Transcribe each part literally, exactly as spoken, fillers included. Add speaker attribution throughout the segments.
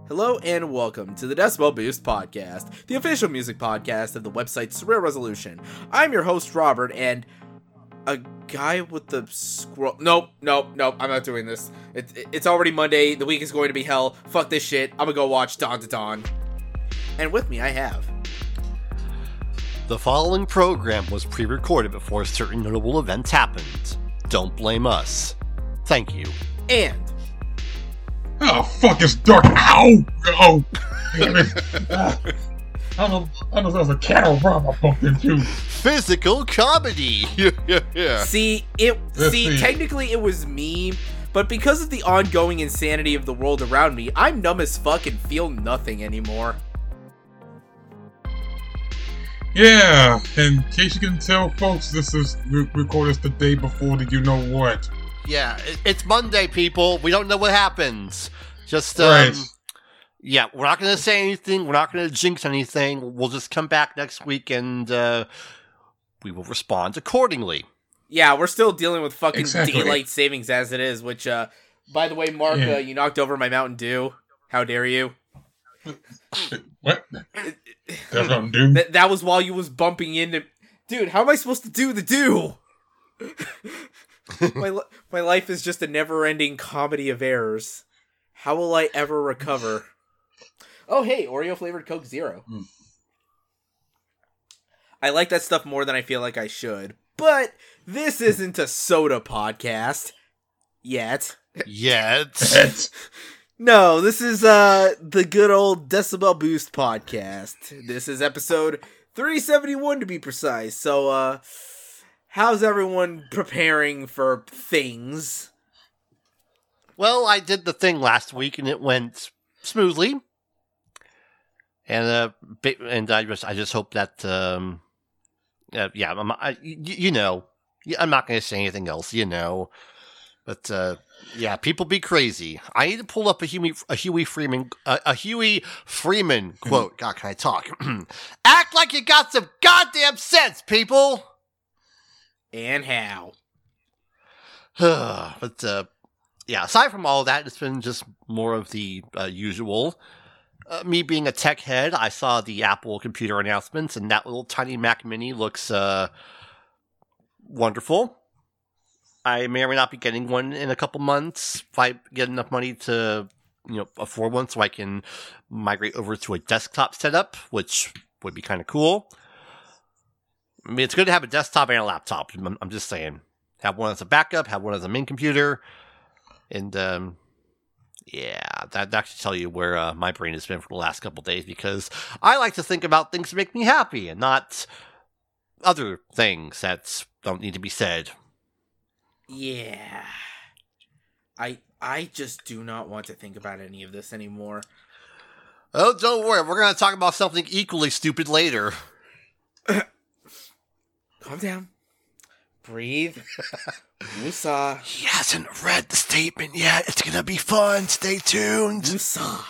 Speaker 1: Hello and welcome to the Decibel Boost Podcast, the official music podcast of the website Surreal Resolution. I'm your host, Robert, and a guy with the scroll... Nope, nope, nope, I'm not doing this. It, it, it's already Monday, the week is going to be hell, fuck this shit, I'm gonna go watch Dawn to Dawn. And with me, I have...
Speaker 2: The following program was pre-recorded before certain notable events happened. Don't blame us. Thank you.
Speaker 1: And...
Speaker 3: Oh, fuck, it's dark. Ow! Oh! uh, I don't know, I don't know if that was a cattle prop I bumped into.
Speaker 2: Physical comedy! yeah.
Speaker 1: See, it.
Speaker 3: Let's
Speaker 1: see,
Speaker 3: see.
Speaker 1: technically it was me, but because of the ongoing insanity of the world around me, I'm numb as fuck and feel nothing anymore.
Speaker 3: Yeah, in case you can tell, folks, this is we recorded this the day before the you know what.
Speaker 2: Yeah, it, it's Monday, people. We don't know what happens. Just, um...
Speaker 3: Right.
Speaker 2: Yeah, we're not going to say anything. We're not going to jinx anything. We'll just come back next week and, uh... we will respond accordingly.
Speaker 1: Yeah, we're still dealing with fucking
Speaker 3: Exactly.
Speaker 1: daylight savings as it is, which, uh... by the way, Mark,
Speaker 3: Yeah.
Speaker 1: uh, you knocked over my Mountain Dew. How dare you?
Speaker 3: What? That's Mountain Dew?
Speaker 1: That that was while you was bumping into... Dude, how am I supposed to do the Dew? my, li- my life is just a never-ending comedy of errors. How will I ever recover? Oh, hey, Oreo-flavored Coke Zero.
Speaker 3: Mm.
Speaker 1: I like that stuff more than I feel like I should. But this isn't a soda podcast. Yet.
Speaker 2: Yet.
Speaker 1: No, this is uh the good old Decibel Boost podcast. This is episode three seventy-one to be precise. So, uh, how's everyone preparing for things?
Speaker 2: Well, I did the thing last week and it went smoothly. And uh, ba- and I just I just hope that um, uh, yeah, I'm, I, y- you know, I'm not going to say anything else, you know. But uh, yeah, people be crazy. I need to pull up a Huey a Huey Freeman uh, a Huey Freeman quote. God, can I talk? Act like you got some goddamn sense, people.
Speaker 1: And how?
Speaker 2: but uh, yeah, aside from all that, it's been just more of the uh, usual. Uh, me being a tech head, I saw the Apple computer announcements, and that little tiny Mac Mini looks uh, wonderful. I may or may not be getting one in a couple months if I get enough money to, you know, afford one, so I can migrate over to a desktop setup, which would be kind of cool. I mean, it's good to have a desktop and a laptop. I'm, I'm just saying, have one as a backup, have one as a main computer, and um, yeah, that that should tell you where uh, my brain has been for the last couple days, because I like to think about things that make me happy and not other things that don't need to be said.
Speaker 1: Yeah. I I just do not want to think about any of this anymore.
Speaker 2: Oh, don't worry. We're going to talk about something equally stupid later.
Speaker 1: Calm down. Breathe. Woosah.
Speaker 2: He hasn't read the statement yet. It's going to be fun. Stay tuned.
Speaker 1: Woosah.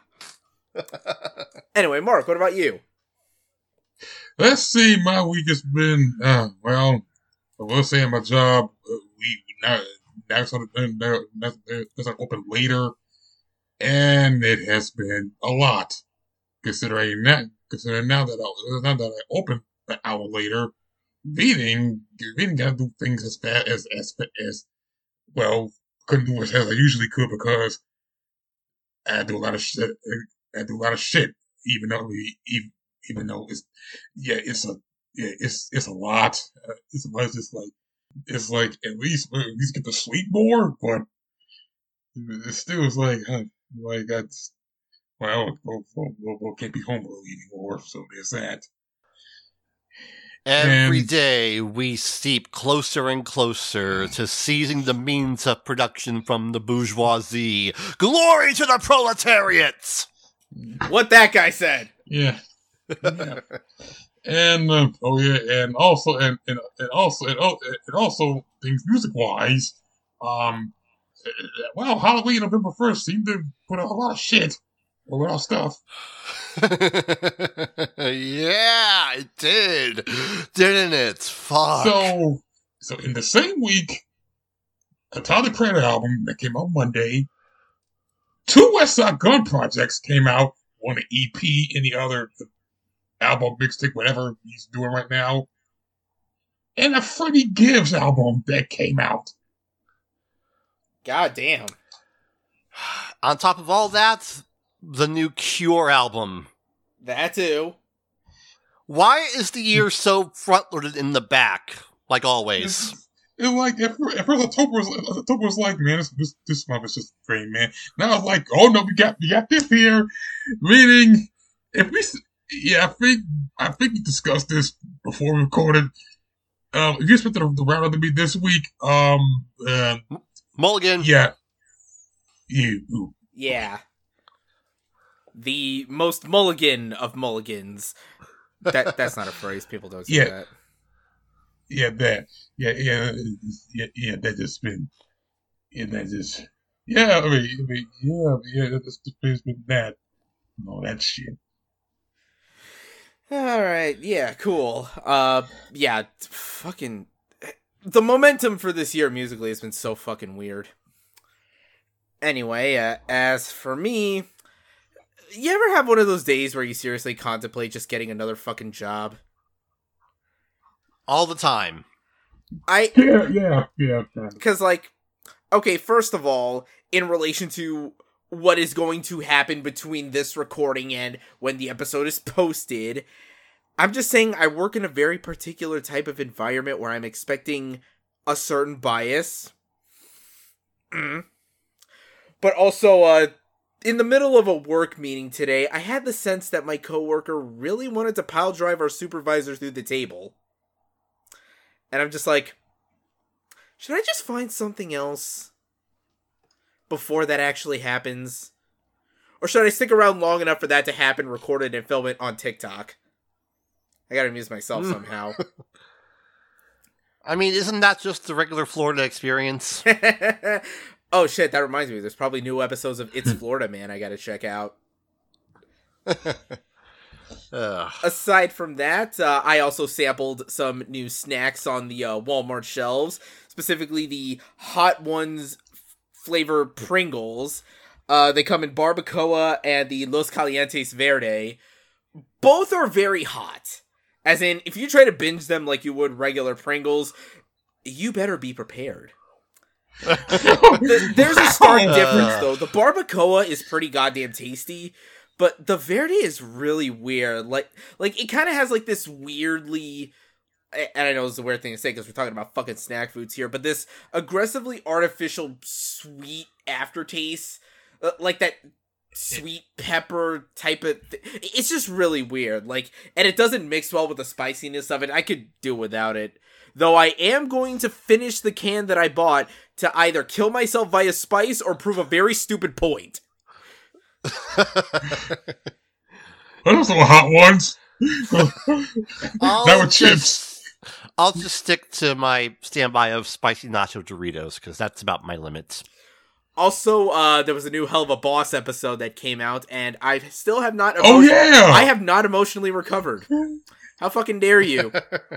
Speaker 1: Anyway, Mark, what about you?
Speaker 3: Let's see, my week has been, uh, well, I will say my job, uh, we, now, that's on, uh, that's, that's open later, and it has been a lot, considering that, considering now that I, now that I opened an hour later, we didn't, we didn't gotta do things as fast as, as, as, well, couldn't do as fast as I usually could because I do a lot of shit, I do a lot of shit, even though we, even, even though it's, yeah, it's a, yeah, it's, it's a lot. Uh, it's, it's just like, it's like, at least, at least get to sleep more, but it still is like, huh, like, that's, well, we'll, we'll, we'll can't be home early anymore, so there's that.
Speaker 2: Every
Speaker 3: And-
Speaker 2: day we steep closer and closer to seizing the means of production from the bourgeoisie. Glory to the proletariat!
Speaker 1: What that guy said.
Speaker 3: Yeah. Yeah. And uh, oh yeah, and also and and, and also and, oh, and also things music wise, um, well, Halloween November first seemed to put out a lot of shit, a lot of stuff.
Speaker 2: Yeah, it did, didn't it? Fuck.
Speaker 3: So, so in the same week, a Tyler Creator album that came out Monday two West Side Gun projects came out. One an E P and the other the album, mixtape, whatever he's doing right now. And a Freddie Gibbs album that came out.
Speaker 1: God damn.
Speaker 2: On top of all that, the new Cure album.
Speaker 1: That too.
Speaker 2: Why is the year so front-loaded in the back, like always?
Speaker 3: It's, it's like, at first, at first October, was, October was like, man, this, this, this month is just great, man. Now it's like, oh no, we got we got this here. Meaning, if we, yeah, I think, I think we discussed this before we recorded. Um, if you expect the, the round to be this week, um, uh,
Speaker 2: Mulligan.
Speaker 3: Yeah. You.
Speaker 1: Yeah. The most mulligan of mulligans. That That's not a phrase. People don't say
Speaker 3: yeah.
Speaker 1: that.
Speaker 3: Yeah, that. Yeah, yeah, yeah, yeah, that just been, yeah, that just, yeah, I mean, I mean yeah, yeah, that's just been that, and all that shit.
Speaker 1: Alright, yeah, cool. Uh, yeah, fucking, the momentum for this year musically has been so fucking weird. Anyway, uh, as for me, you ever have one of those days where you seriously contemplate just getting another fucking job?
Speaker 2: All the time.
Speaker 1: I
Speaker 3: Yeah, yeah, yeah.
Speaker 1: Because, like, okay, first of all, in relation to what is going to happen between this recording and when the episode is posted, I'm just saying I work in a very particular type of environment where I'm expecting a certain bias. Mm. But also, uh, in the middle of a work meeting today, I had the sense that my coworker really wanted to pile drive our supervisor through the table. And I'm just like, should I just find something else before that actually happens? Or should I stick around long enough for that to happen, record it, and film it on TikTok? I gotta amuse myself somehow.
Speaker 2: I mean, isn't that just the regular Florida experience?
Speaker 1: Oh shit, that reminds me. There's probably new episodes of It's Florida Man I gotta check out.
Speaker 2: Ugh.
Speaker 1: Aside from that, uh, I also sampled some new snacks on the uh, Walmart shelves, specifically the Hot Ones f- flavor Pringles. Uh, they come in Barbacoa and the Los Calientes Verde. Both are very hot. As in, if you try to binge them like you would regular Pringles, you better be prepared. the, there's a stark difference, though. The Barbacoa is pretty goddamn tasty, but the Verde is really weird. Like, like it kind of has like this weirdly, and I know it's a weird thing to say because we're talking about fucking snack foods here, but this aggressively artificial sweet aftertaste, uh, like that sweet pepper type of th- it's just really weird. Like, and it doesn't mix well with the spiciness of it. I could do without it. Though I am going to finish the can that I bought to either kill myself via spice or prove a very stupid point.
Speaker 3: Those are hot ones.
Speaker 2: I'll
Speaker 3: That were
Speaker 2: just,
Speaker 3: chips.
Speaker 2: I'll just stick to my standby of spicy nacho Doritos, because that's about my limits.
Speaker 1: Also, uh, there was a new Hell of a Boss episode that came out, and I still have not...
Speaker 3: Oh,
Speaker 1: emotion-
Speaker 3: yeah!
Speaker 1: I have not emotionally recovered. How fucking dare you?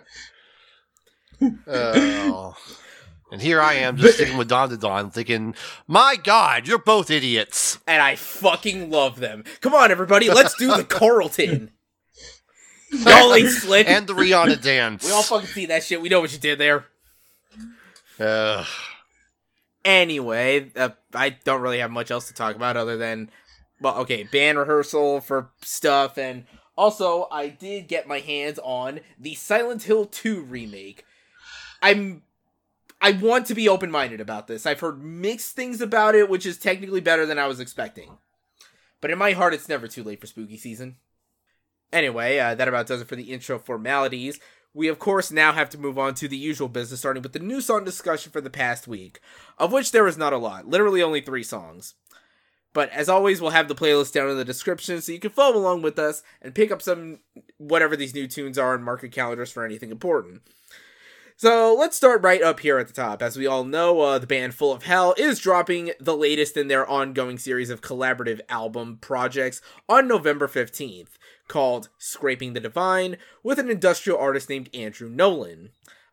Speaker 2: Oh. And here I am just sitting with Don to Don thinking, my God, you're both idiots.
Speaker 1: And I fucking love them. Come on, everybody, let's do the Carlton. Y'all ain't slick.
Speaker 2: And the Rihanna dance.
Speaker 1: We all fucking see that shit. We know what you did there.
Speaker 2: Uh,
Speaker 1: Anyway, uh, I don't really have much else to talk about other than, well, okay, band rehearsal for stuff, and also, I did get my hands on the Silent Hill two remake. I'm... I want to be open-minded about this. I've heard mixed things about it, which is technically better than I was expecting. But in my heart, it's never too late for spooky season. Anyway, uh, that about does it for the intro formalities. We, of course, now have to move on to the usual business, starting with the new song discussion for the past week, of which there is not a lot. Literally only three songs. But as always, we'll have the playlist down in the description so you can follow along with us and pick up some whatever these new tunes are and mark your calendars for anything important. So let's start right up here at the top. As we all know, uh, the band Full of Hell is dropping the latest in their ongoing series of collaborative album projects on November fifteenth, called Scraping the Divine, with an industrial artist named Andrew Nolan.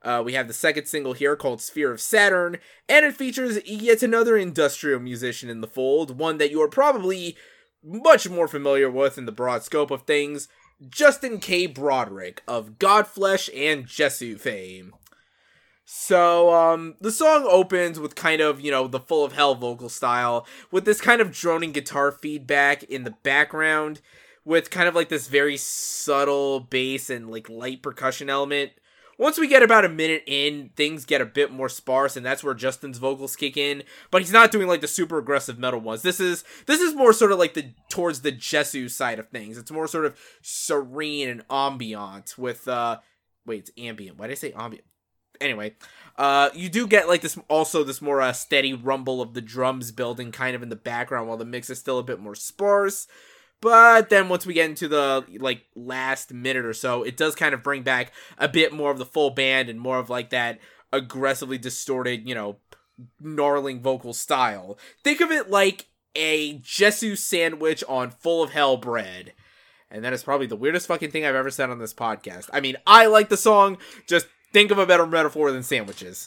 Speaker 1: Uh, we have the second single here called Sphere of Saturn, and it features yet another industrial musician in the fold, one that you are probably much more familiar with in the broad scope of things, Justin K. Broderick of Godflesh and Jesu fame. So, um, the song opens with kind of, you know, the Full of Hell vocal style, with this kind of droning guitar feedback in the background, with kind of like this very subtle bass and like light percussion element. Once we get about a minute in, things get a bit more sparse, and that's where Justin's vocals kick in. But he's not doing like the super aggressive metal ones. This is this is more sort of like the towards the Jesu side of things. It's more sort of serene and ambient with uh wait, it's ambient. Why did I say ambient? Anyway, uh you do get like this also this more uh, steady rumble of the drums building kind of in the background while the mix is still a bit more sparse. But then once we get into the, like, last minute or so, it does kind of bring back a bit more of the full band and more of, like, that aggressively distorted, you know, gnarling vocal style. Think of it like a Jesu sandwich on Full of Hell bread. And that is probably the weirdest fucking thing I've ever said on this podcast. I mean, I like the song, just think of a better metaphor than sandwiches.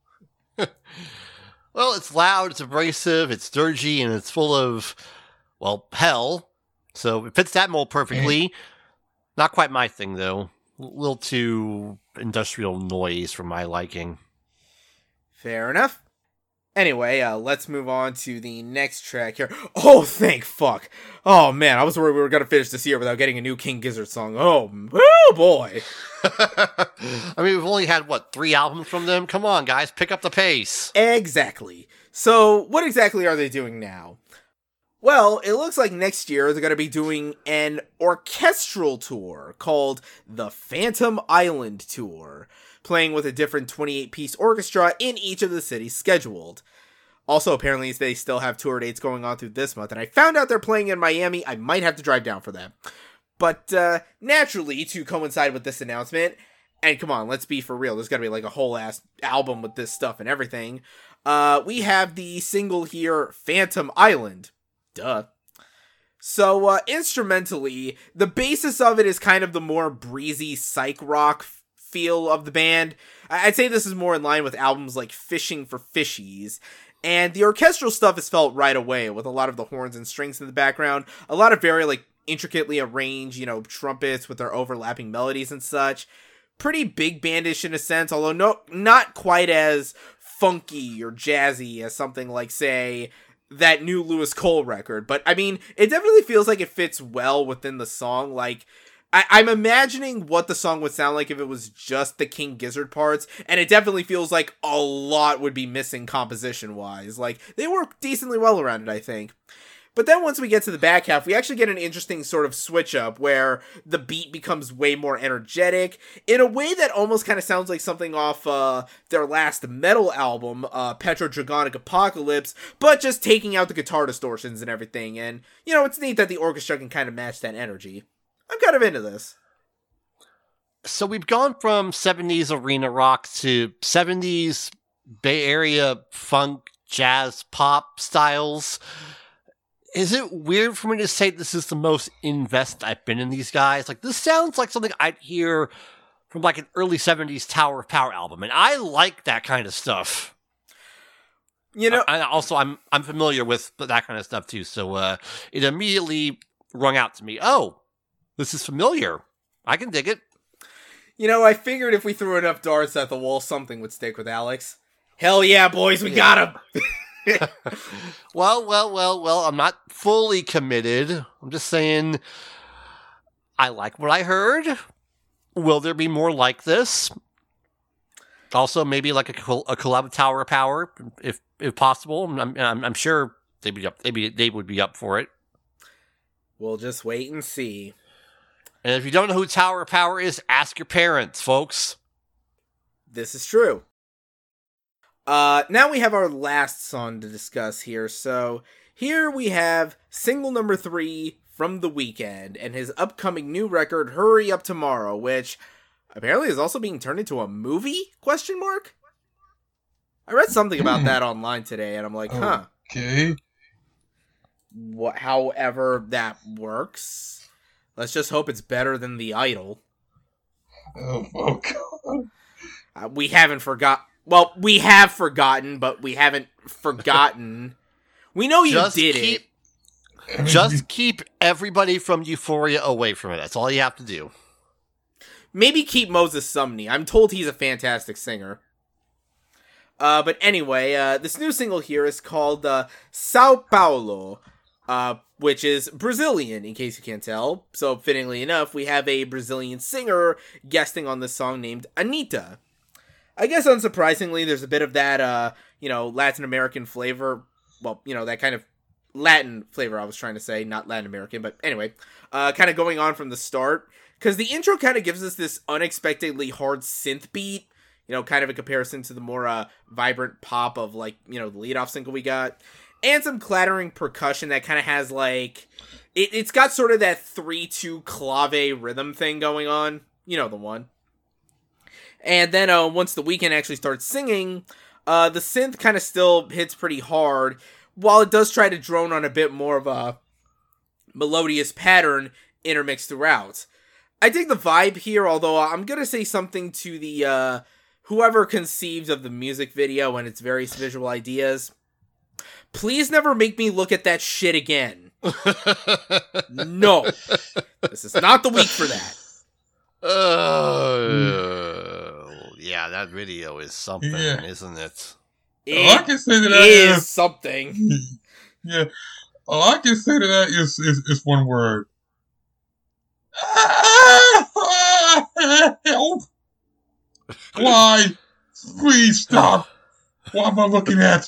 Speaker 2: Well, it's loud, it's abrasive, it's dirgy, and it's full of, well, hell. So it fits that mold perfectly. Not quite my thing, though. A little too industrial noise for my liking.
Speaker 1: Fair enough. Anyway, uh, let's move on to the next track here. Oh, thank fuck. Oh, man, I was worried we were going to finish this year without getting a new King Gizzard song. Oh, oh boy.
Speaker 2: I mean, we've only had, what, three albums from them? Come on, guys, pick up the pace.
Speaker 1: Exactly. So, what exactly are they doing now? Well, it looks like next year they're going to be doing an orchestral tour called the Phantom Island Tour, playing with a different twenty-eight piece orchestra in each of the cities scheduled. Also, apparently they still have tour dates going on through this month, and I found out they're playing in Miami. I might have to drive down for that. But, uh, naturally, to coincide with this announcement, and come on, let's be for real, there's got to be like a whole ass album with this stuff and everything, uh, we have the single here, Phantom Island. Duh. So, uh, instrumentally, the basis of it is kind of the more breezy psych rock f- feel of the band. I'd say this is more in line with albums like Fishing for Fishies. And the orchestral stuff is felt right away, with a lot of the horns and strings in the background. A lot of very, like, intricately arranged, you know, trumpets with their overlapping melodies and such. Pretty big bandish in a sense, although no, not quite as funky or jazzy as something like, say, that new Lewis Cole record. But, I mean, it definitely feels like it fits well within the song. Like, I- I'm imagining what the song would sound like if it was just the King Gizzard parts, and it definitely feels like a lot would be missing composition-wise. Like, they work decently well around it, I think. But then once we get to the back half, we actually get an interesting sort of switch-up where the beat becomes way more energetic, in a way that almost kind of sounds like something off uh, their last metal album, uh, Petrodragonic Apocalypse, but just taking out the guitar distortions and everything. And, you know, it's neat that the orchestra can kind of match that energy. I'm kind of into this.
Speaker 2: So we've gone from seventies arena rock to seventies Bay Area funk, jazz, pop styles. Is it weird for me to say this is the most invested I've been in these guys? Like, this sounds like something I'd hear from, like, an early seventies Tower of Power album, and I like that kind of stuff.
Speaker 1: You know,
Speaker 2: I, I also, I'm I'm familiar with that kind of stuff, too, so uh, it immediately rung out to me, oh, this is familiar. I can dig it.
Speaker 1: You know, I figured if we threw enough darts at the wall, something would stick with Alex. Hell yeah, boys, we
Speaker 2: Yeah.
Speaker 1: got him!
Speaker 2: well, well, well, well, I'm not fully committed. I'm just saying I like what I heard. Will there be more like this? Also, maybe like a, col- a collab with Tower of Power, if if possible. I'm, I'm, I'm sure they'd be up. They'd be, they would be up for it.
Speaker 1: We'll just wait and see.
Speaker 2: And if you don't know who Tower of Power is, ask your parents, folks.
Speaker 1: This is true. Uh, now we have our last song to discuss here. So here we have single number three from The Weeknd and his upcoming new record, Hurry Up Tomorrow, which apparently is also being turned into a movie? Question mark? I read something about
Speaker 3: Hmm.
Speaker 1: that online today, and I'm like, huh.
Speaker 3: Okay.
Speaker 1: What? However that works. Let's just hope it's better than The Idol.
Speaker 3: Oh, oh God.
Speaker 1: Uh, we haven't forgot. Well, we have forgotten, but we haven't forgotten. We know you
Speaker 2: Just
Speaker 1: did
Speaker 2: keep,
Speaker 1: it.
Speaker 2: Just keep everybody from Euphoria away from it. That's all you have to do.
Speaker 1: Maybe keep Moses Sumney. I'm told he's a fantastic singer. Uh, but anyway, uh, this new single here is called uh, Sao Paulo, uh, which is Brazilian, in case you can't tell. So, fittingly enough, we have a Brazilian singer guesting on this song named Anitta. I guess, unsurprisingly, there's a bit of that, uh, you know, Latin American flavor. Well, you know, that kind of Latin flavor I was trying to say, not Latin American, but anyway, uh, kind of going on from the start. Because the intro kind of gives us this unexpectedly hard synth beat. You know, kind of in comparison to the more uh, vibrant pop of, like, you know, the lead-off single we got. And some clattering percussion that kind of has, like... It, it's got sort of that three two clave rhythm thing going on. You know the one. And then uh, once The Weeknd actually starts singing, uh, the synth kind of still hits pretty hard, while it does try to drone on a bit more of a melodious pattern intermixed throughout. I dig the vibe here, although I'm going to say something to the... Uh, whoever conceived of the music video and its various visual ideas, please never make me look at that shit again. No. This is not the week for that.
Speaker 2: Oh, uh, yeah, that video is something,
Speaker 3: Yeah.
Speaker 2: isn't it?
Speaker 1: It
Speaker 3: All I can say to that
Speaker 1: is
Speaker 3: is,
Speaker 1: something.
Speaker 3: yeah, all I can say to that is is, is one word. Help! Why? Please stop. What am I looking at?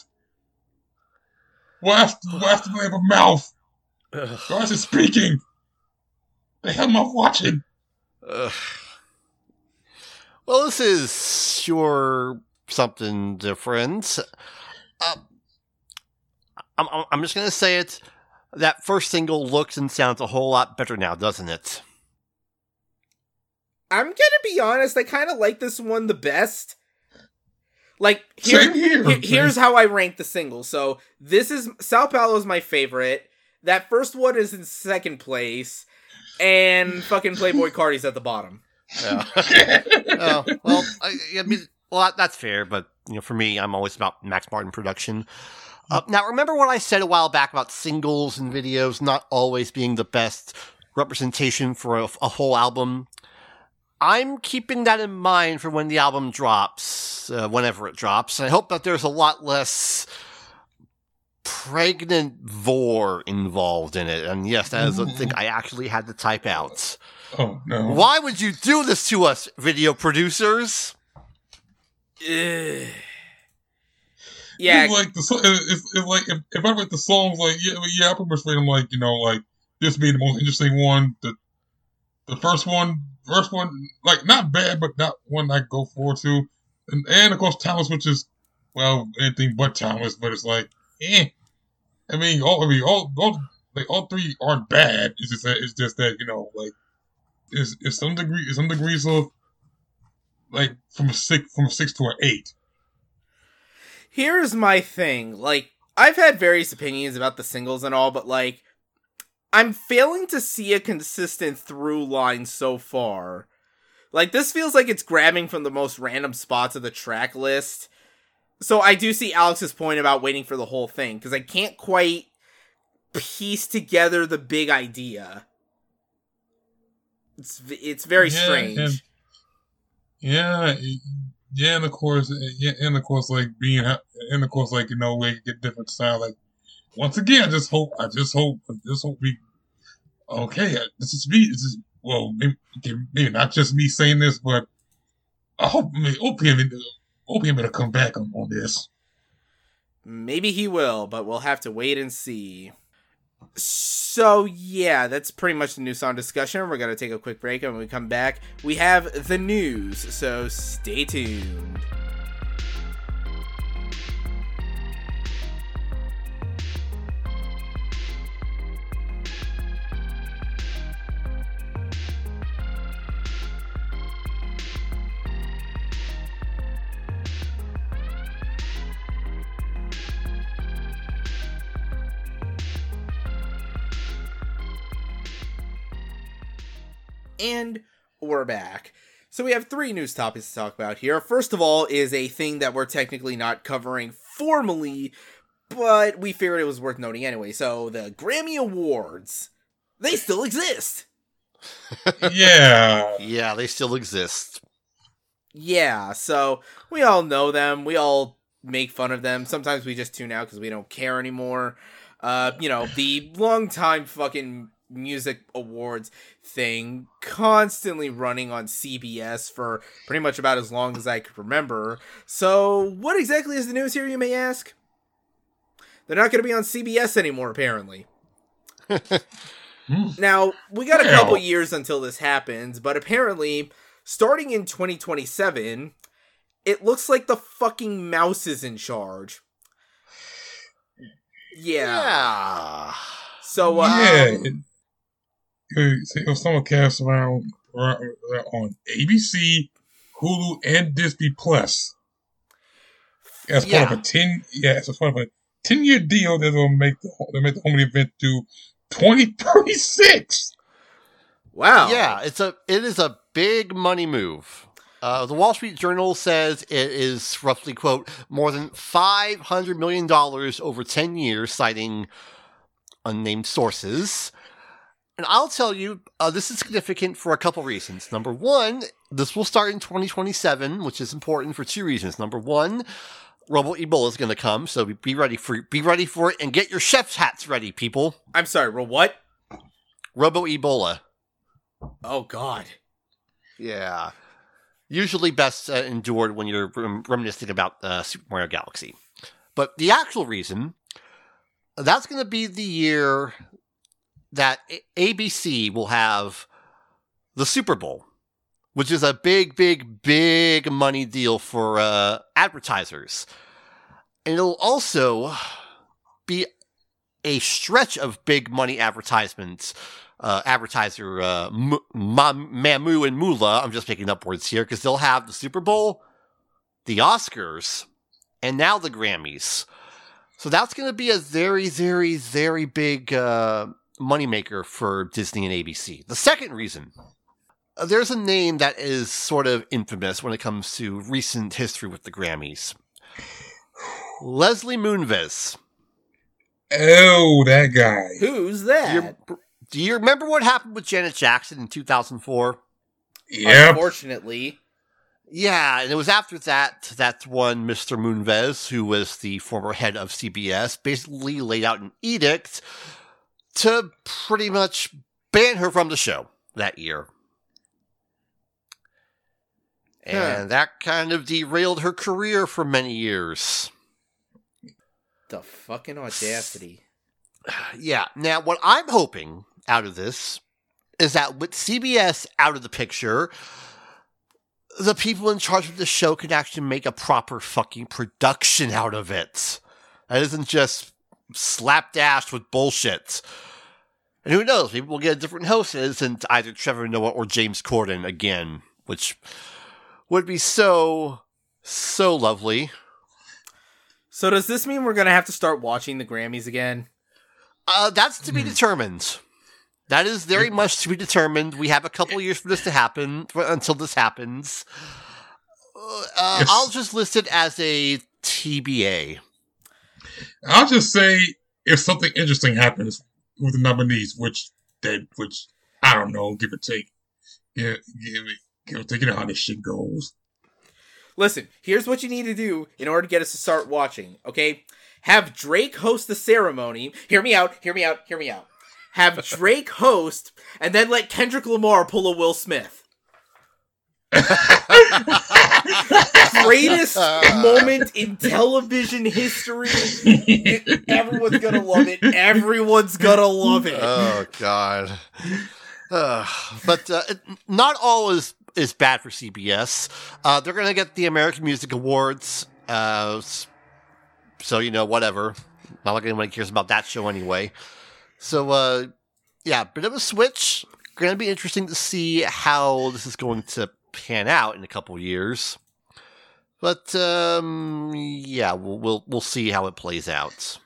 Speaker 3: Why why do I have a mouth?
Speaker 2: Ugh.
Speaker 3: Why is it speaking? The hell am I watching?
Speaker 2: Ugh. Well, this is sure something different. Uh, I'm, I'm I'm just going to say it. That first single looks and sounds a whole lot better now, doesn't it?
Speaker 1: I'm gonna be honest, I kind of like this one the best. Like, here,
Speaker 3: Same here.
Speaker 1: he- here's how I rank the singles. So, this is, Sao Paulo is my favorite. That first one is in second place. And fucking Playboy Cardi's at the bottom.
Speaker 2: Yeah. Oh, well, I, I mean, well, that, that's fair, but you know, for me, I'm always about Max Martin production. Uh, now, remember what I said a while back about singles and videos not always being the best representation for a, a whole album? I'm keeping that in mind for when the album drops, uh, whenever it drops. I hope that there's a lot less pregnant vor involved in it. And yes, that is a thing I actually had to type out.
Speaker 3: Oh no!
Speaker 2: Why would you do this to us, video producers?
Speaker 1: Ugh. Yeah.
Speaker 3: It's like the so- it's, it's like if, if I read the songs, like yeah, yeah, I pretty much rate them like you know, like this being the most interesting one. The the first one, first one, like not bad, but not one I go forward to. And, and of course, Thomas, which is well anything but Thomas, but it's like, eh. I mean, all I mean, all all like all three aren't bad. It's just that it's just that you know, like, it's it's some degree, it's some degrees of like from a six from a six to an eight.
Speaker 1: Here's my thing. Like, I've had various opinions about the singles and all, but, like, I'm failing to see a consistent through line so far. Like, this feels like it's grabbing from the most random spots of the track list. So I do see Alex's point about waiting for the whole thing, because I can't quite piece together the big idea. It's it's very
Speaker 3: Yeah,
Speaker 1: strange.
Speaker 3: and- Yeah, yeah, and of course, yeah, and of course, like being, and of course, like you know, we get different style. Like once again, I just hope, I just hope, I just hope we. Okay, this is me. This is well, maybe, maybe not just me saying this, but I hope, I mean, O P M, O P M will come back on, on this.
Speaker 1: Maybe he will, but we'll have to wait and see. So, yeah, that's pretty much the new song discussion. We're going to take a quick break, and when we come back, we have the news, so stay tuned. And we're back. So we have three news topics to talk about here. First of all is a thing that we're technically not covering formally, but we figured it was worth noting anyway. So the Grammy Awards, they still exist.
Speaker 3: Yeah.
Speaker 2: Yeah, they still exist.
Speaker 1: Yeah, so we all know them. We all make fun of them. Sometimes we just tune out because we don't care anymore. Uh, you know, the longtime fucking music awards thing constantly running on C B S for pretty much about as long as I could remember. So what exactly is the news here, you may ask? They're not going to be on C B S anymore, apparently. Now, we got a couple years until this happens, but apparently, starting in twenty twenty-seven, it looks like the fucking mouse is in charge. Yeah.
Speaker 2: Yeah.
Speaker 1: So, um,
Speaker 3: yeah. It, it, it was someone cast around, around on A B C, Hulu, and Disney Plus. As part
Speaker 2: Yeah.
Speaker 3: of a ten, yeah, as part of a ten-year deal that will make the they make the home event to twenty thirty-six.
Speaker 1: wow.
Speaker 2: Yeah, it's a it is a big money move. Uh, the Wall Street Journal says it is roughly, quote, more than five hundred million dollars over ten years, citing unnamed sources. And I'll tell you, uh, this is significant for a couple reasons. Number one, this will start in twenty twenty-seven, which is important for two reasons. Number one, Robo Ebola is going to come, so be ready for be ready for it, and get your chef's hats ready, people.
Speaker 1: I'm sorry, ro- what?
Speaker 2: Robo Ebola.
Speaker 1: Oh, God.
Speaker 2: Yeah. Usually best uh, endured when you're rem- reminiscing about uh, Super Mario Galaxy. But the actual reason, that's going to be the year that A- ABC will have the Super Bowl, which is a big, big, big money deal for uh, advertisers. And it'll also be a stretch of big money advertisements. Uh, advertiser uh, M- Ma- Mamu and Mula, I'm just making up words here, because they'll have the Super Bowl, the Oscars, and now the Grammys. So that's going to be a very, very, very big uh, moneymaker for Disney and A B C. The second reason, uh, there's a name that is sort of infamous when it comes to recent history with the Grammys. Leslie Moonves.
Speaker 3: Oh, that guy.
Speaker 1: Who's that?
Speaker 2: You're, Do you remember what happened with Janet Jackson in two thousand four?
Speaker 3: Yep.
Speaker 1: Unfortunately.
Speaker 2: Yeah, and it was after that that one Mister Moonves, who was the former head of C B S, basically laid out an edict to pretty much ban her from the show that year. And
Speaker 1: Huh.
Speaker 2: that kind of derailed her career for many years.
Speaker 1: The fucking audacity.
Speaker 2: Yeah, now what I'm hoping out of this is that with C B S out of the picture, the people in charge of the show can actually make a proper fucking production out of it. That isn't just slapdash with bullshit. And who knows, maybe we'll get a different host and it isn't either Trevor Noah or James Corden again, which would be so, so lovely.
Speaker 1: So does this mean we're going to have to start watching the Grammys again?
Speaker 2: Uh, that's to be determined. That is very much to be determined. We have a couple years for this to happen, for, until this happens. Uh, uh,
Speaker 3: Yes.
Speaker 2: I'll just list it as a T B A.
Speaker 3: I'll just say if something interesting happens with the nominees, which they, which I don't know, give or take. Yeah, give it, give or take. You know how this shit goes.
Speaker 1: Listen, here's what you need to do in order to get us to start watching, okay? Have Drake host the ceremony. Hear me out, hear me out, hear me out. Have Drake host, and then let Kendrick Lamar pull a Will Smith. Greatest moment in television history. It- everyone's gonna love it. Everyone's gonna love it.
Speaker 2: Oh, God. Uh, but uh, it, not all is, is bad for C B S. Uh, they're going to get the American Music Awards. Uh, s- so, you know, whatever. Not like anyone cares about that show anyway. So, uh, yeah, bit of a switch. Going to be interesting to see how this is going to pan out in a couple years. But, um, yeah, we'll, we'll, we'll see how it plays out.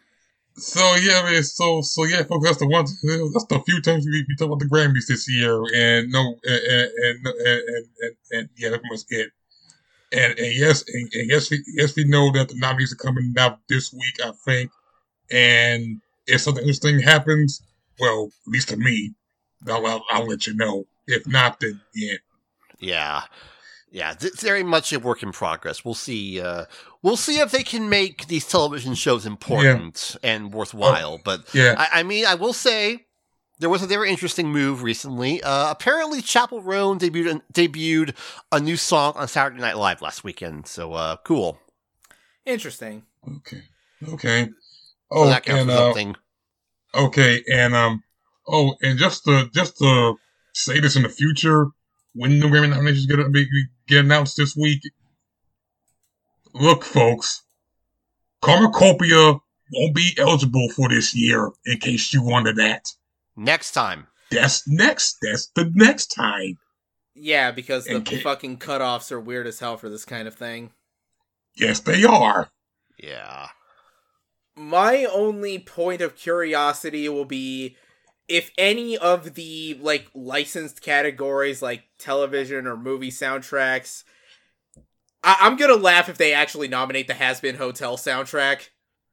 Speaker 3: So yeah, man. So so yeah, folks. That's the one. That's the few times we, we talk about the Grammys this year, and no, and and and and, and, and yeah, that's much it. And and yes, and, and yes, we yes we know that the nominees are coming out this week, I think. And if something interesting happens, well, at least to me, I'll I'll, I'll let you know. If not, then yeah.
Speaker 2: Yeah. Yeah, it's very much a work in progress. We'll see. Uh, we'll see if they can make these television shows important yeah. and worthwhile. Oh, but
Speaker 3: yeah.
Speaker 2: I, I mean, I will say there was a very interesting move recently. Uh, apparently, Chappell Roan debuted debuted a new song on Saturday Night Live last weekend. So uh, cool.
Speaker 1: Interesting.
Speaker 3: Okay. Okay. Oh,
Speaker 2: so that counts
Speaker 3: and,
Speaker 2: for
Speaker 3: uh,
Speaker 2: something.
Speaker 3: Okay, and um, oh, and just to just to say this in the future. When the Grammy nominations get, get announced this week, look, folks, Cornucopia won't be eligible for this year, in case you wondered that.
Speaker 2: Next time.
Speaker 3: That's next. That's the next time.
Speaker 1: Yeah, because the
Speaker 3: case.
Speaker 1: fucking cutoffs are weird as hell for this kind of thing.
Speaker 3: Yes, they are.
Speaker 2: Yeah.
Speaker 1: My only point of curiosity will be if any of the, like, licensed categories, like television or movie soundtracks, I- I'm gonna laugh if they actually nominate the Has Been Hotel soundtrack.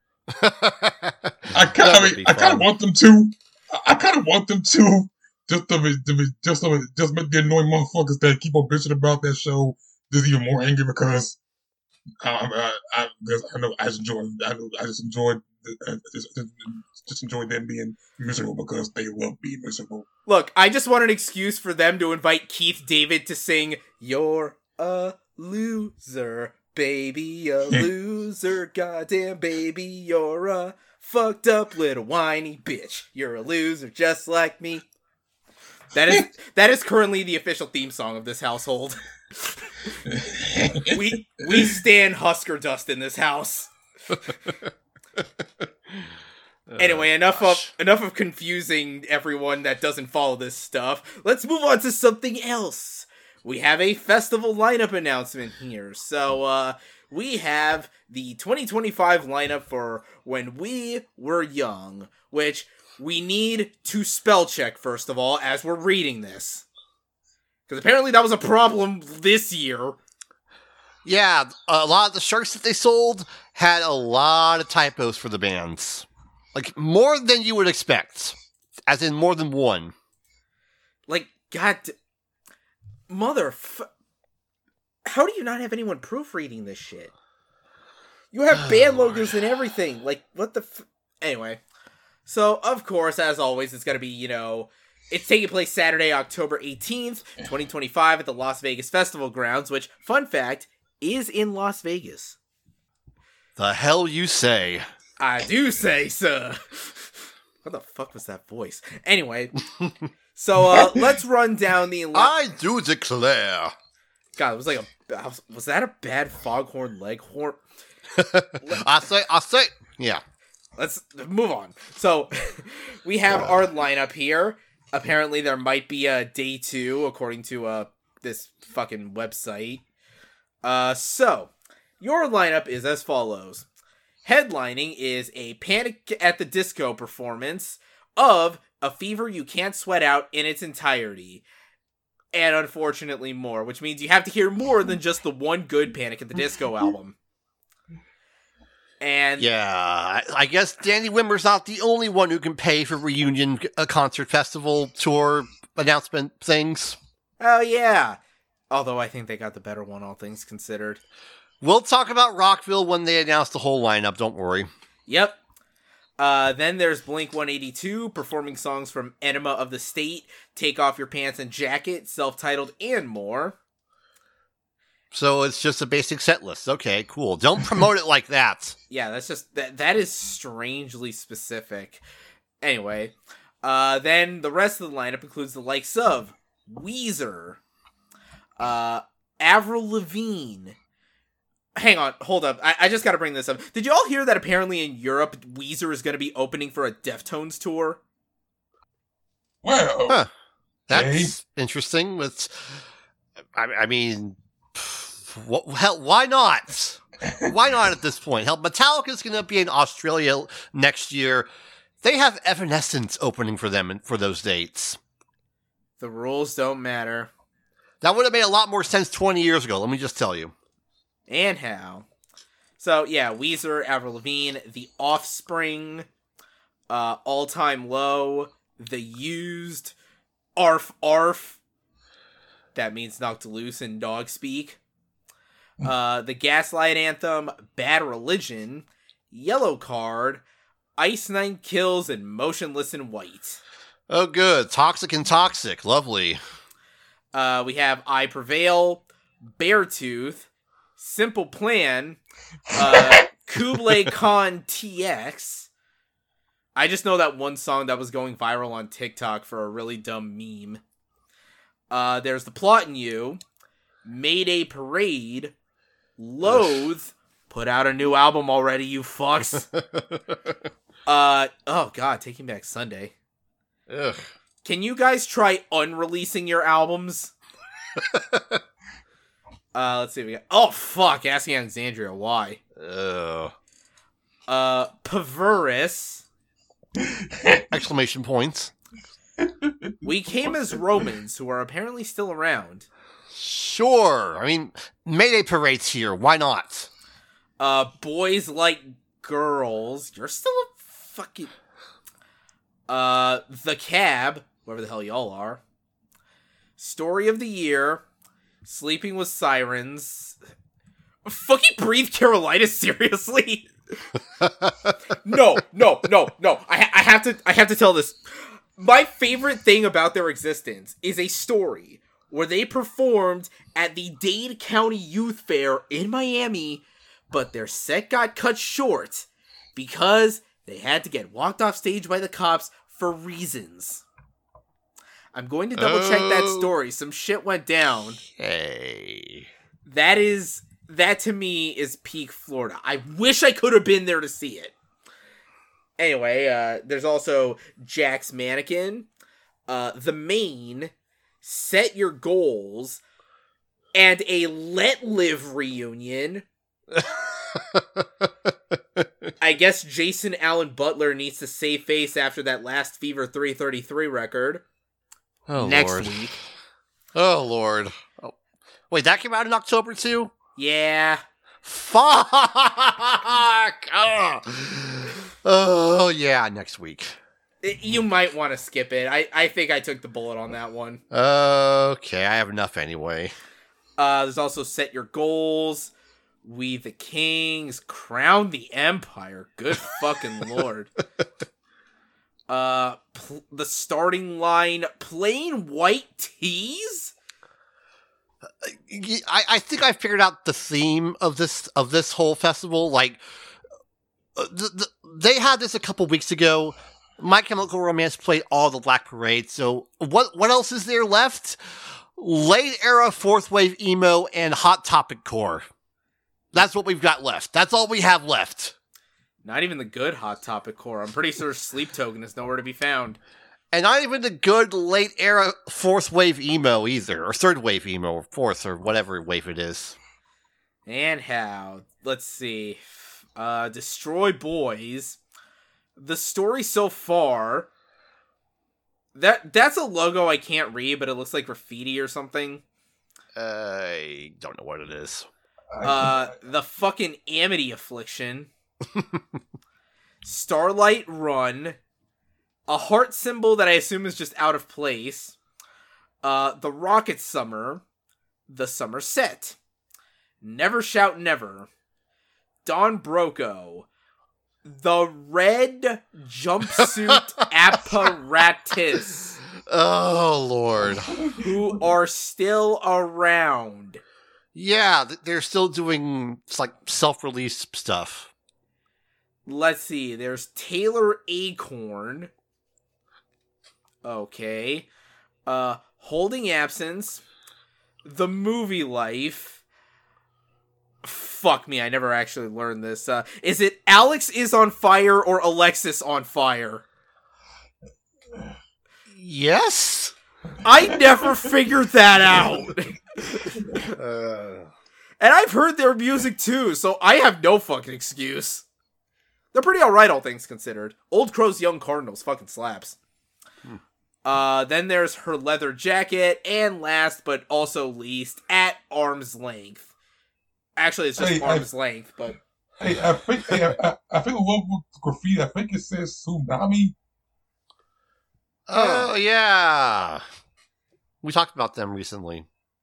Speaker 3: I kind of, I kind of want them to. I kind of want them to. Just to, to just to, just make the annoying motherfuckers that keep on bitching about that show just even more angry because um, I, I, because I know I just enjoy. I know I just enjoyed. I just, just enjoyed them being miserable because they love being miserable.
Speaker 1: Look, I just want an excuse for them to invite Keith David to sing "You're a Loser, Baby, a Loser, Goddamn Baby, You're a Fucked Up Little Whiny Bitch. You're a loser just like me." That is that is currently the official theme song of this household. we we stand Husker Dust in this house. Anyway, enough of enough of confusing everyone that doesn't follow this stuff. Let's move on to something else. We have a festival lineup announcement here. So, uh, we have the twenty twenty-five lineup for When We Were Young, which we need to spell check, first of all, as we're reading this. Because apparently that was a problem this year.
Speaker 2: Yeah, a lot of the shirts that they sold had a lot of typos for the bands. Like, more than you would expect. As in, more than one.
Speaker 1: Like, god... Mother... F- How do you not have anyone proofreading this shit? You have band logos and everything. Like, what the f... Anyway. So, of course, as always, it's gonna be, you know... It's taking place Saturday, October eighteenth, twenty twenty-five at the Las Vegas Festival Grounds, which, fun fact, is in Las Vegas.
Speaker 2: The hell you say?
Speaker 1: I do say, sir. What the fuck was that voice? Anyway, so uh, let's run down the...
Speaker 2: I do declare.
Speaker 1: God, it was like a... Was that a bad Foghorn Leghorn?
Speaker 2: I say, I say... Yeah.
Speaker 1: Let's move on. So, we have our lineup here. Apparently, there might be a day two, according to uh, this fucking website. Uh, so, your lineup is as follows. Headlining is a Panic at the Disco performance of A Fever You Can't Sweat Out in its entirety. And unfortunately more, which means you have to hear more than just the one good Panic at the Disco album. And
Speaker 2: yeah, I, I guess Danny Wimmer's not the only one who can pay for reunion uh, concert festival tour announcement things.
Speaker 1: Oh yeah. Although I think they got the better one, all things considered.
Speaker 2: We'll talk about Rockville when they announce the whole lineup, don't worry.
Speaker 1: Yep. Uh, then there's Blink one eighty-two performing songs from Enema of the State, Take Off Your Pants and Jacket, Self-Titled, and more.
Speaker 2: So it's just a basic set list. Okay, cool. Don't promote it like that.
Speaker 1: Yeah, that's just, that. that is strangely specific. Anyway, uh, then the rest of the lineup includes the likes of Weezer, uh, Avril Lavigne. Hang on, hold up. I, I just gotta bring this up. Did you all hear that apparently in Europe, Weezer is gonna be opening for a Deftones tour?
Speaker 3: Well,
Speaker 2: huh. That's
Speaker 3: okay.
Speaker 2: interesting. With, I, I mean, what, hell, why not? Why not at this point? Hell, Metallica's going to be in Australia next year. They have Evanescence opening for them for those dates.
Speaker 1: The rules don't matter.
Speaker 2: That would have made a lot more sense twenty years ago, let me just tell you.
Speaker 1: And how. So, yeah, Weezer, Avril Lavigne, The Offspring, uh, All Time Low, The Used, Arf Arf. That means knocked loose in dog speak. Uh, the Gaslight Anthem, Bad Religion, Yellow Card, Ice Nine Kills, and Motionless in White.
Speaker 2: Oh, good. Toxic and Toxic. Lovely.
Speaker 1: Uh, we have I Prevail, Beartooth, Simple Plan, uh, Kublai Khan T X. I just know that one song that was going viral on TikTok for a really dumb meme. Uh, there's The Plot in You, Mayday Parade, Loathe, put out a new album already, you fucks. uh, oh god, Taking Back Sunday.
Speaker 2: Ugh.
Speaker 1: Can you guys try unreleasing your albums? uh, let's see. We got. Oh fuck! Asking Alexandria why.
Speaker 2: Ugh.
Speaker 1: Uh, Perverus.
Speaker 2: Exclamation points.
Speaker 1: We Came as Romans, who are apparently still around.
Speaker 2: Sure. I mean, Mayday Parade's here. Why not?
Speaker 1: Uh, Boys Like Girls. You're still a fucking. Uh, The Cab. Whoever the hell y'all are. Story of the Year. Sleeping with Sirens. Fucking Breathe Carolina, seriously? no, no, no, no. I, ha- I have to I have to tell this. My favorite thing about their existence is a story where they performed at the Dade County Youth Fair in Miami, but their set got cut short because they had to get walked off stage by the cops for reasons. I'm going to double check that
Speaker 2: Oh.
Speaker 1: story. Some shit went down.
Speaker 2: Hey.
Speaker 1: That is, that to me is peak Florida. I wish I could have been there to see it. Anyway, uh, there's also Jack's Mannequin, uh, The Main, Set Your Goals, and a Let Live reunion. I guess Jason Allen Butler needs to save face after that last Fever three thirty-three record.
Speaker 2: Oh,
Speaker 1: Next
Speaker 2: Lord.
Speaker 1: week.
Speaker 2: Oh, Lord. Oh. Wait, that came out in October, too?
Speaker 1: Yeah.
Speaker 2: Fuck! Oh. Oh, yeah, next week.
Speaker 1: It- you might want to skip it. I, I think I took the bullet on that one.
Speaker 2: Okay, I have enough anyway.
Speaker 1: Uh, there's also Set Your Goals, We the Kings, Crown the Empire. Good fucking lord. Uh, pl- the starting line, Plain White Tees?
Speaker 2: I, I think I figured out the theme of this of this whole festival. Like, uh, the, the, they had this a couple weeks ago. My Chemical Romance played all the Black Parade. So what what else is there left? Late era fourth wave emo and Hot Topic core. That's what we've got left. That's all we have left.
Speaker 1: Not even the good Hot Topic core. I'm pretty sure Sleep Token is nowhere to be found.
Speaker 2: And not even the good late era fourth wave emo either, or third wave emo, or fourth, or whatever wave it is.
Speaker 1: And how? Let's see. Uh, Destroy Boys. The story so far. That that's a logo I can't read, but it looks like graffiti or something.
Speaker 2: I don't know what it is.
Speaker 1: Uh, the fucking Amity Affliction. Starlight Run. A heart symbol that I assume is just out of place. Uh, the Rocket Summer. The Summer Set. Never Shout Never. Don Broco. The Red Jumpsuit Apparatus.
Speaker 2: Oh, Lord.
Speaker 1: Who are still around.
Speaker 2: Yeah, th- they're still doing like self-release stuff.
Speaker 1: Let's see. There's Taylor Acorn. Okay. Uh, Holding Absence. The Movie Life. Fuck me, I never actually learned this. Uh, is it Alex is on fire or Alexis on fire?
Speaker 2: Yes?
Speaker 1: I never figured that out.
Speaker 2: Uh,
Speaker 1: And I've heard their music too, so I have no fucking excuse. They're pretty alright, all things considered. Old Crow's Young Cardinals fucking slaps. Hmm. Uh, then there's Her Leather Jacket, and last but also least, At Arm's Length. Actually, it's just hey, Arm's I, Length, but...
Speaker 3: Hey, I think, hey, I, I think the one with the graffiti, I think it says Tsunami.
Speaker 2: Oh, yeah. We talked about them recently.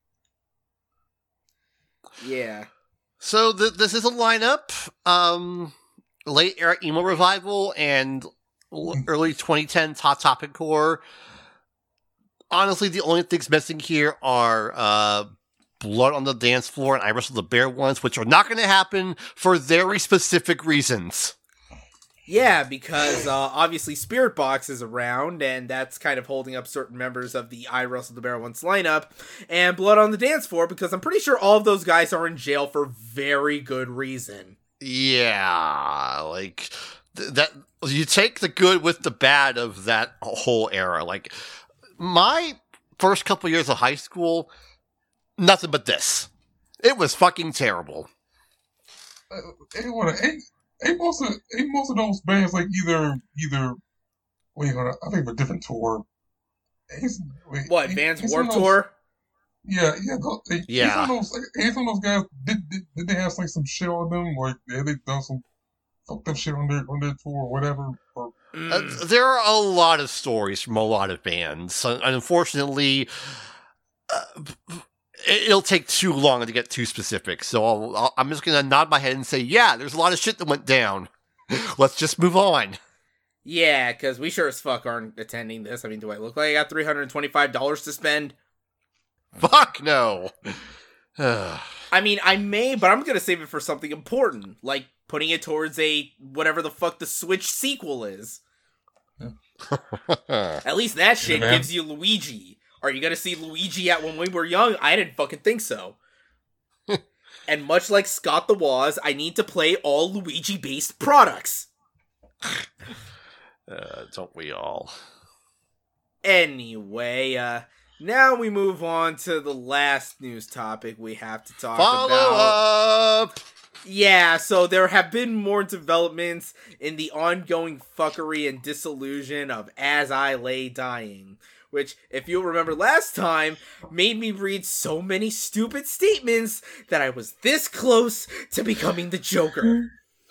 Speaker 1: Yeah.
Speaker 2: So th- this is a lineup. Um, late era emo revival and l- early twenty tens Hot Topic core. Honestly, the only things missing here are uh, Blood on the Dance Floor and I Wrestle the Bear ones, which are not going to happen for very specific reasons.
Speaker 1: Yeah, because uh, obviously Spirit Box is around, and that's kind of holding up certain members of the I Wrestle the Bear Once lineup, and Blood on the Dance Floor, because I'm pretty sure all of those guys are in jail for very good reason.
Speaker 2: Yeah, like, th- that, you take the good with the bad of that whole era. Like, my first couple years of high school, nothing but this. It was fucking terrible.
Speaker 3: Uh, hey, what, hey. Ain't most of ain't most of those bands like either either wait hold on, I think of a different tour. Ain't, wait,
Speaker 1: what
Speaker 3: ain't,
Speaker 1: Vans
Speaker 3: ain't
Speaker 1: Warped
Speaker 3: those,
Speaker 1: Tour?
Speaker 3: Yeah, yeah, those, ain't,
Speaker 2: yeah.
Speaker 3: Ain't some of those, like, ain't some of those guys did, did did they have like some shit on them? Like have they done some fucked up shit on their on their tour or whatever? Or,
Speaker 2: mm. uh, there are a lot of stories from a lot of bands. Uh, unfortunately. Uh, It'll take too long to get too specific, so I'll, I'll, I'm just going to nod my head and say, yeah, there's a lot of shit that went down. Let's just move on.
Speaker 1: Yeah, because we sure as fuck aren't attending this. I mean, do I look like I got three hundred twenty-five dollars to spend?
Speaker 2: Fuck no.
Speaker 1: I mean, I may, but I'm going to save it for something important, like putting it towards a whatever the fuck the Switch sequel is. At least that shit yeah, gives you Luigi. Are you gonna see Luigi at when we were young? I didn't fucking think so. And much like Scott the Woz, I need to play all Luigi-based products.
Speaker 2: uh, don't we all?
Speaker 1: Anyway, uh, now we move on to the last news topic we have to talk
Speaker 2: Follow
Speaker 1: about.
Speaker 2: Up!
Speaker 1: Yeah, so there have been more developments in the ongoing fuckery and disillusion of As I Lay Dying. Which, if you'll remember last time, made me read so many stupid statements that I was this close to becoming the Joker.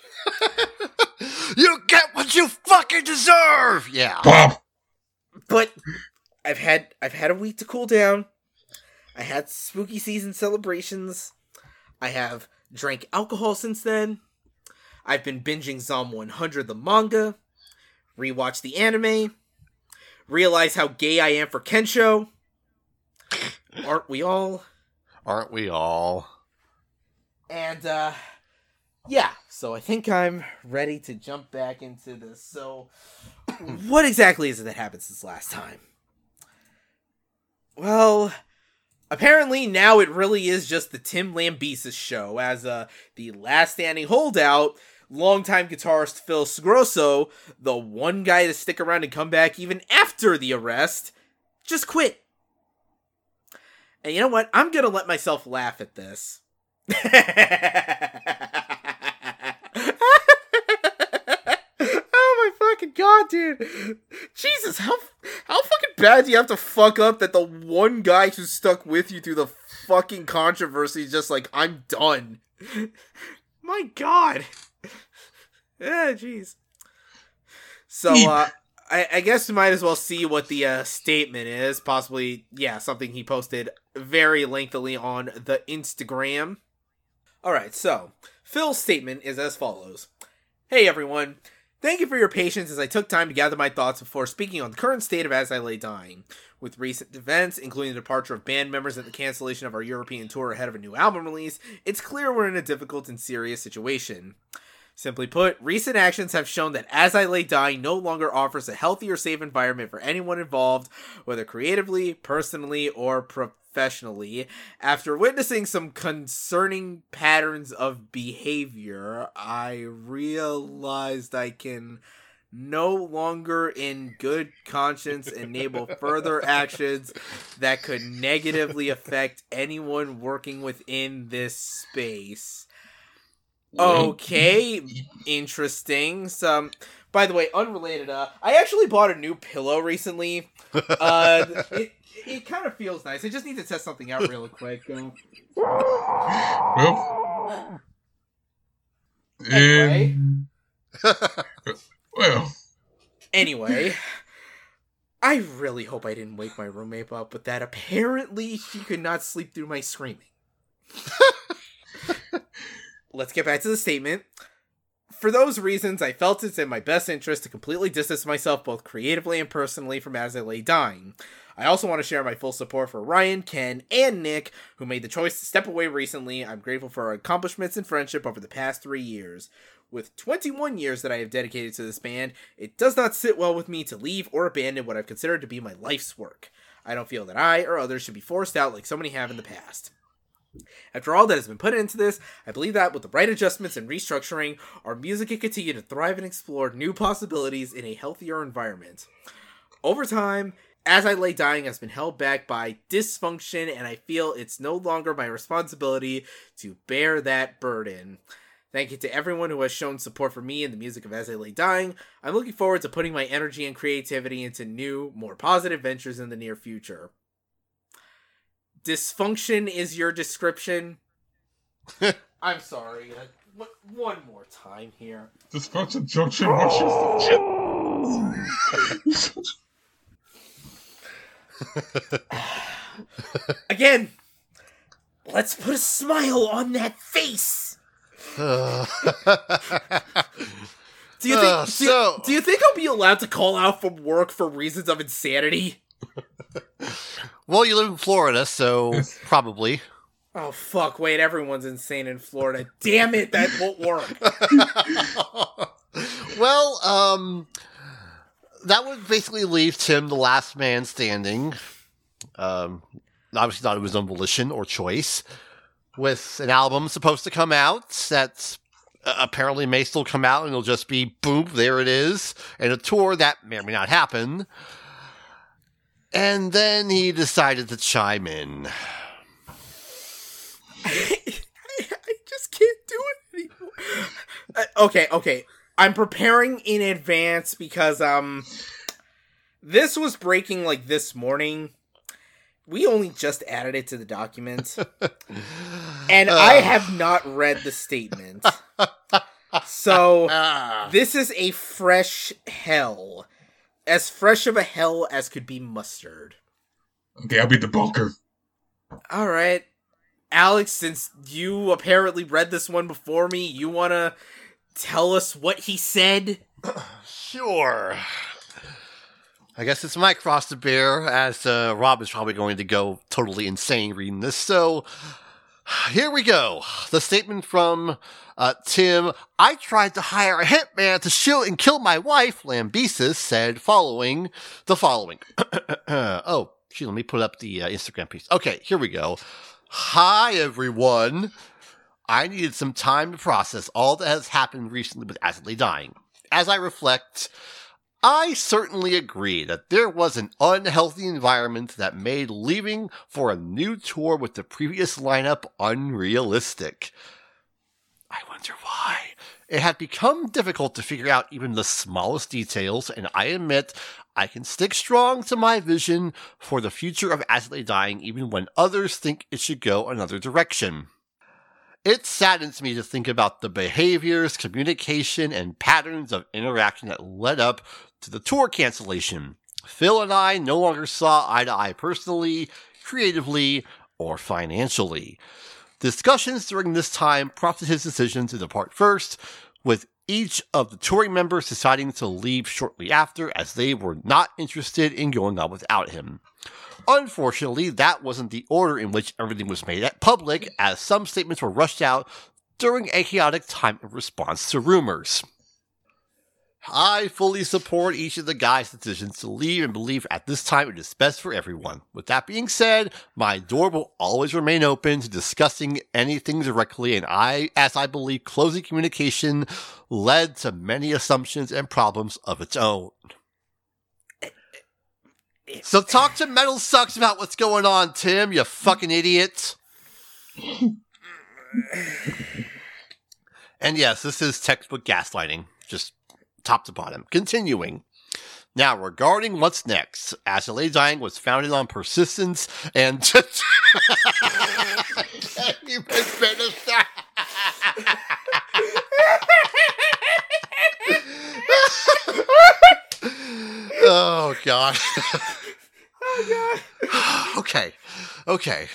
Speaker 2: You get what you fucking deserve! Yeah.
Speaker 3: Bob.
Speaker 1: But I've had I've had a week to cool down. I had spooky season celebrations. I have drank alcohol since then. I've been binging Zom one hundred the manga. Rewatched the anime. Realize how gay I am for Kensho. Aren't we all?
Speaker 2: Aren't we all?
Speaker 1: And, uh, yeah, so I think I'm ready to jump back into this. So, what exactly is it that happened since last time? Well, apparently now it really is just the Tim Lambesis show, as, uh, the last standing holdout, longtime guitarist Phil Sgrosso, the one guy to stick around and come back even after the arrest, just quit. And you know what? I'm gonna let myself laugh at this. Oh my fucking god, dude. Jesus, how how fucking bad do you have to fuck up that the one guy who stuck with you through the fucking controversy is just like, I'm done. My god. Yeah, jeez. So, uh, I, I guess we might as well see what the uh, statement is. Possibly, yeah, something he posted very lengthily on the Instagram. Alright, so, Phil's statement is as follows. Hey everyone, thank you for your patience as I took time to gather my thoughts before speaking on the current state of As I Lay Dying. With recent events, including the departure of band members and the cancellation of our European tour ahead of a new album release, it's clear we're in a difficult and serious situation. Simply put, recent actions have shown that As I Lay Dying no longer offers a healthy or safe environment for anyone involved, whether creatively, personally, or professionally. After witnessing some concerning patterns of behavior, I realized I can no longer in good conscience enable further actions that could negatively affect anyone working within this space. Okay, interesting. Some, by the way, unrelated. Uh, I actually bought a new pillow recently. Uh, it it kind of feels nice. I just need to test something out real quick. Uh,
Speaker 3: Well,
Speaker 1: Anyway.
Speaker 3: and, well,
Speaker 1: Anyway, I really hope I didn't wake my roommate up with that. Apparently, she could not sleep through my screaming. Let's get back to the statement. For those reasons, I felt it's in my best interest to completely distance myself both creatively and personally from As I Lay Dying. I also want to share my full support for Ryan, Ken, and Nick, who made the choice to step away recently. I'm grateful for our accomplishments and friendship over the past three years. With twenty-one years that I have dedicated to this band, it does not sit well with me to leave or abandon what I've considered to be my life's work. I don't feel that I or others should be forced out like so many have in the past. After all that has been put into this, I believe that with the right adjustments and restructuring, our music can continue to thrive and explore new possibilities in a healthier environment. Over time, As I Lay Dying has been held back by dysfunction, and I feel it's no longer my responsibility to bear that burden. Thank you to everyone who has shown support for me and the music of As I Lay Dying. I'm looking forward to putting my energy and creativity into new, more positive ventures in the near future. Dysfunction is your description? I'm sorry. Uh, what, one more time here.
Speaker 3: Dysfunction Junction, Washington.
Speaker 1: Again, let's put a smile on that face.
Speaker 2: Uh,
Speaker 1: Do you think?
Speaker 2: Uh,
Speaker 1: do,
Speaker 2: so-
Speaker 1: you, do you think I'll be allowed to call out from work for reasons of insanity?
Speaker 2: well, you live in Florida, so probably.
Speaker 1: Oh fuck! Wait, everyone's insane in Florida. Damn it, that won't work.
Speaker 2: well, um, that would basically leave Tim the last man standing. Um, obviously not of his own volition or choice. With an album supposed to come out that uh, apparently may still come out, and it'll just be boom, there it is, and a tour that may or may not happen. And then he decided to chime in.
Speaker 1: I, I just can't do it anymore. Uh, okay, okay. I'm preparing in advance because um, this was breaking like this morning. We only just added it to the document, and uh. I have not read the statement. So
Speaker 2: uh.
Speaker 1: this is a fresh hell, as fresh of a hell as could be mustered.
Speaker 3: Okay, I'll be the bunker.
Speaker 1: All right. Alex, since you apparently read this one before me, you want to tell us what he said?
Speaker 2: Sure. I guess it's my cross to bear, as uh, Rob is probably going to go totally insane reading this. So, here we go. The statement from uh, Tim. I tried to hire a hitman to shoot and kill my wife, Lambesis said, following the following. oh, gee, let me put up the uh, Instagram piece. Okay, here we go. Hi, everyone. I needed some time to process all that has happened recently with As I Lay Dying. As I reflect, I certainly agree that there was an unhealthy environment that made leaving for a new tour with the previous lineup unrealistic. I wonder why. It had become difficult to figure out even the smallest details, and I admit I can stick strong to my vision for the future of As I Lay Dying even when others think it should go another direction. It saddens me to think about the behaviors, communication, and patterns of interaction that led up to the tour cancellation. Phil and I no longer saw eye to eye personally, creatively, or financially. Discussions during this time prompted his decision to depart first, with each of the touring members deciding to leave shortly after as they were not interested in going on without him. Unfortunately, that wasn't the order in which everything was made public, as some statements were rushed out during a chaotic time in response to rumors. I fully support each of the guys' decisions to leave and believe at this time it is best for everyone. With that being said, my door will always remain open to discussing anything directly, and I, as I believe, closing communication led to many assumptions and problems of its own. So talk to Metal Sucks about what's going on, Tim, you fucking idiot. And yes, this is textbook gaslighting. Just top to bottom. Continuing. Now, regarding what's next, Azalea Dying was founded on persistence and... Can't even finish that. Oh, God.
Speaker 1: Oh, God.
Speaker 2: Okay. Okay.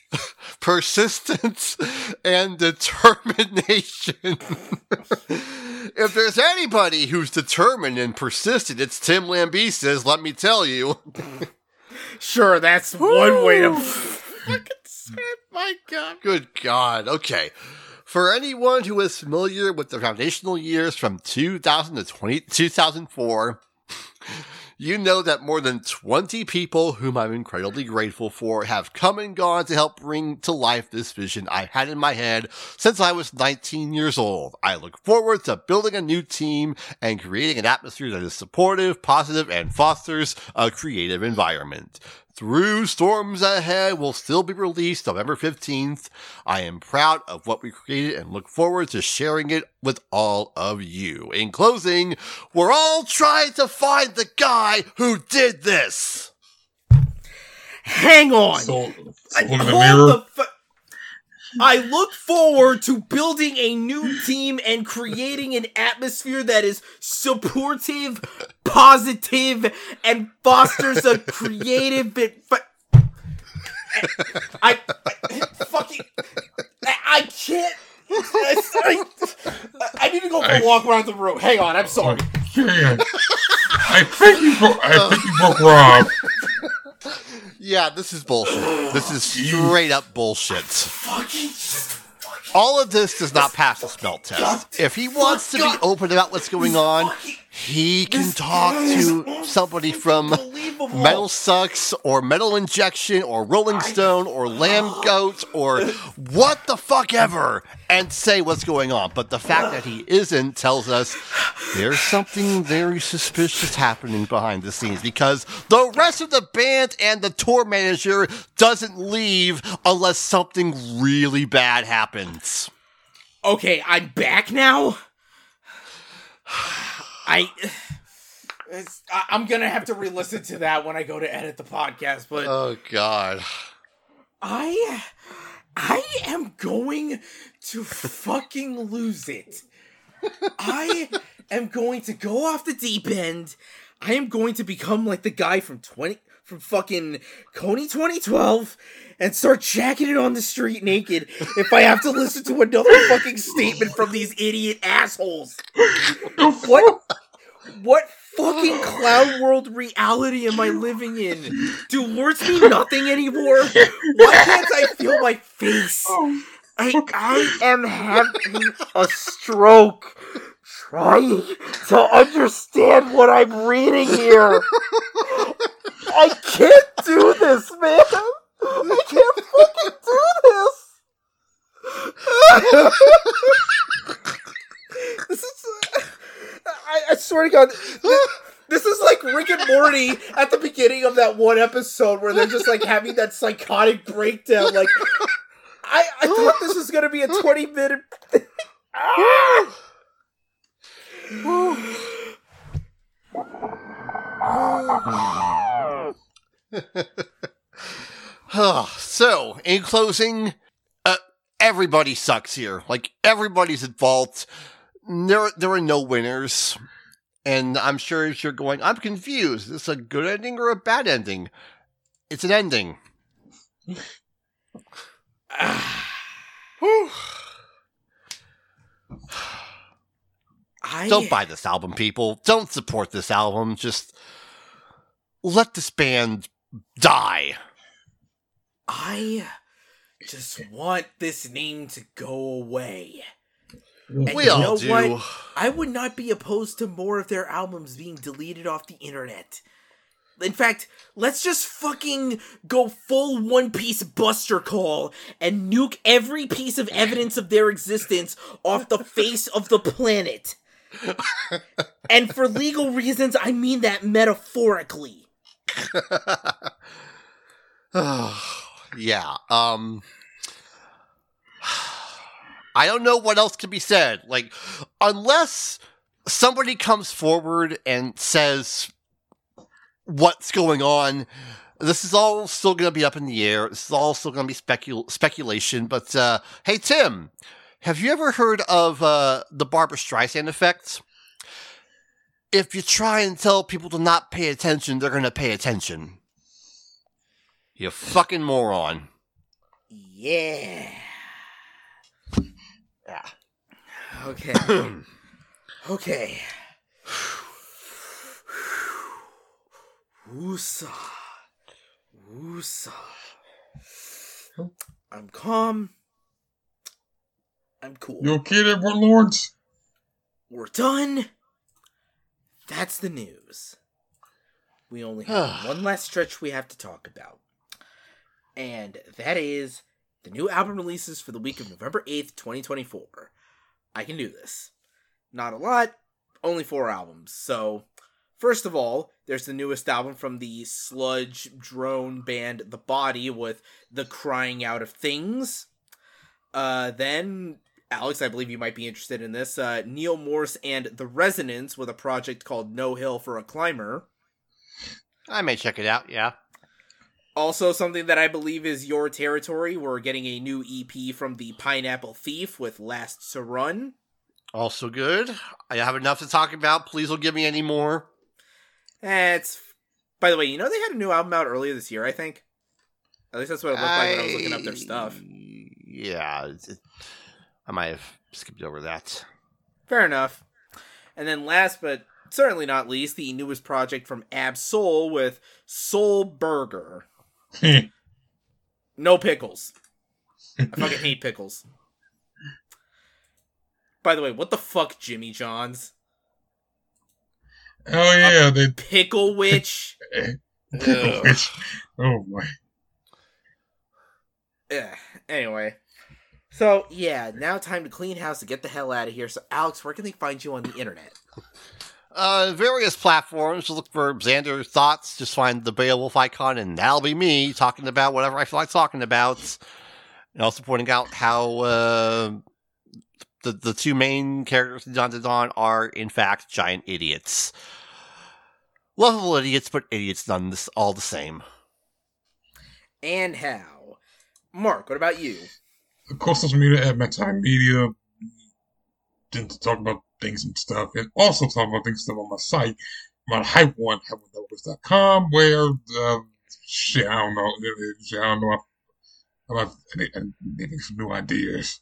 Speaker 2: Persistence and determination. If there's anybody who's determined and persistent, it's Tim Lambesis, let me tell you.
Speaker 1: Sure, that's Woo! One way to fucking say it. My God.
Speaker 2: Good God. Okay. For anyone who is familiar with the foundational years from two thousand to twenty, two thousand four, you know that more than twenty people, whom I'm incredibly grateful for, have come and gone to help bring to life this vision I've had in my head since I was nineteen years old. I look forward to building a new team and creating an atmosphere that is supportive, positive, and fosters a creative environment. Through Storms Ahead will still be released November fifteenth. I am proud of what we created and look forward to sharing it with all of you. In closing, we're all trying to find the guy who did this.
Speaker 1: Hang on.
Speaker 3: So, so
Speaker 1: I,
Speaker 3: look in the
Speaker 1: hold
Speaker 3: mirror.
Speaker 1: the fu- I look forward to building a new team and creating an atmosphere that is supportive, positive, and fosters a creative bit. Fu- I, I fucking I, I can't. I, I, I need to go for a walk around the room. Hang on, I'm sorry.
Speaker 3: Okay. I think you broke. I think you broke Rob.
Speaker 2: Yeah, this is bullshit. This is straight up bullshit.
Speaker 1: Fucking.
Speaker 2: All of this does not pass the smell test. If he wants to be open about what's going on, he can talk to somebody from Metal Sucks or Metal Injection or Rolling Stone or Lamb Goat or what the fuck ever and say what's going on. But the fact that he isn't tells us there's something very suspicious happening behind the scenes because the rest of the band and the tour manager doesn't leave unless something really bad happens.
Speaker 1: Okay, I'm back now. I, it's, I, I'm gonna have to re-listen to that when I go to edit the podcast. But
Speaker 2: oh god,
Speaker 1: I, I am going to fucking lose it. I am going to go off the deep end. I am going to become like the guy from twenty from fucking Coney twenty twelve and start jacking it on the street naked if I have to listen to another fucking statement from these idiot assholes. What what fucking clown world reality am I living in? Do words mean nothing anymore? Why can't I feel my face? I I am having a stroke trying to understand what I'm reading here. I can't do this, man. I can't fucking do this. This is... Uh, I, I swear to God, this, this is like Rick and Morty at the beginning of that one episode where they're just like having that psychotic breakdown. Like, I, I thought this was going to be a twenty minute...
Speaker 2: So, in closing, uh, everybody sucks here. Like, everybody's at fault. There, there are no winners. And I'm sure you're going, I'm confused. Is this a good ending or a bad ending? It's an ending.
Speaker 1: I...
Speaker 2: Don't buy this album, people. Don't support this album. Just let this band die.
Speaker 1: I just want this name to go away. And
Speaker 2: We
Speaker 1: you
Speaker 2: all
Speaker 1: know
Speaker 2: do.
Speaker 1: what? I would not be opposed to more of their albums being deleted off the internet. In fact, let's just fucking go full One Piece Buster Call and nuke every piece of evidence of their existence off the face of the planet. And for legal reasons, I mean that metaphorically.
Speaker 2: Yeah. Um. I don't know what else can be said. Like, unless somebody comes forward and says what's going on, this is all still going to be up in the air. This is all still going to be specul- speculation. But, uh, hey, Tim, have you ever heard of uh, the Barbra Streisand effect? If you try and tell people to not pay attention, they're going to pay attention. You fucking moron.
Speaker 1: Yeah.
Speaker 2: Yeah.
Speaker 1: Okay. Okay. Woosah. Woosah. I'm calm. I'm cool.
Speaker 3: You okay there, Lawrence?
Speaker 1: We're done. That's the news. We only have one last stretch we have to talk about. And that is the new album releases for the week of November eighth, twenty twenty-four. I can do this. Not a lot, only four albums. So, first of all, there's the newest album from the sludge drone band The Body with The Crying Out of Things. Uh, then, Alex, I believe you might be interested in this. Uh, Neil Morse and The Resonance with a project called No Hill for a Climber.
Speaker 2: I may check it out, yeah.
Speaker 1: Also, something that I believe is your territory. We're getting a new E P from the Pineapple Thief with Lasts to Run.
Speaker 2: Also good. I have enough to talk about. Please don't give me any more.
Speaker 1: That's. By the way, you know they had a new album out earlier this year, I think? At least that's what it looked like when I was looking up their stuff.
Speaker 2: Yeah. It, I might have skipped over that.
Speaker 1: Fair enough. And then last but certainly not least, the newest project from Ab-Soul with Soul Burger. No pickles. I fucking hate pickles. By the way, what the fuck, Jimmy Johns?
Speaker 3: Oh yeah,
Speaker 1: A
Speaker 3: they
Speaker 1: pickle witch.
Speaker 3: pickle witch. Oh boy.
Speaker 1: Yeah. Anyway, so yeah, now time to clean house to get the hell out of here. So, Alex, where can they find you on the internet?
Speaker 2: Uh, various platforms. Look for Xander Thoughts. Just find the Beowulf icon, and that'll be me talking about whatever I feel like talking about. And also pointing out how uh, the the two main characters in Dawn to Dawn are, in fact, giant idiots. Lovable idiots, but idiots none this all the same.
Speaker 1: And how? Mark, what about you?
Speaker 3: Of course, social media at Time Media. Tend to talk about things and stuff, and also talk about things stuff on my site, my Hype One, hype one dot com, where uh, shit, I don't know, shit, I don't know, I'm, I'm getting some new ideas.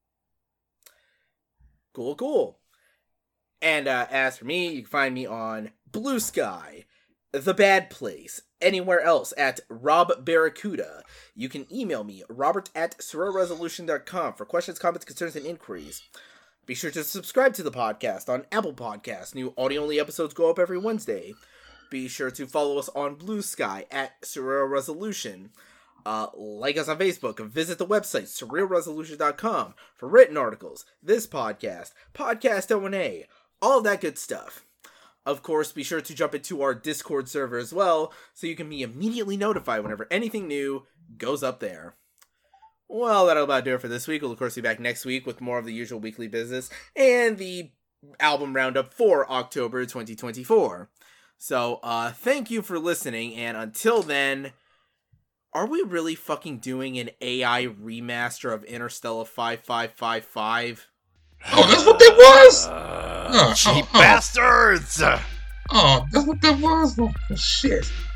Speaker 1: Cool, cool. And uh, as for me, you can find me on Blue Sky, The Bad Place, anywhere else at Rob Barracuda. You can email me, robert at surreal resolution dot com for questions, comments, concerns, and inquiries. Be sure to subscribe to the podcast on Apple Podcasts. New audio-only episodes go up every Wednesday. Be sure to follow us on Blue Sky at Surreal Resolution. Uh, like us on Facebook and visit the website surreal resolution dot com for written articles, this podcast, podcast O and A, all of that good stuff. Of course, be sure to jump into our Discord server as well, so you can be immediately notified whenever anything new goes up there. Well, that'll about do it for this week. We'll, of course, be back next week with more of the usual weekly business and the album roundup for October twenty twenty-four. So, uh, thank you for listening, and until then, are we really fucking doing an A I remaster of Interstellar five five five five?
Speaker 3: Oh, that's what that was?
Speaker 2: Uh,
Speaker 3: oh,
Speaker 2: cheap
Speaker 3: oh, oh.
Speaker 2: bastards!
Speaker 3: Oh, that's what that was? Oh, shit.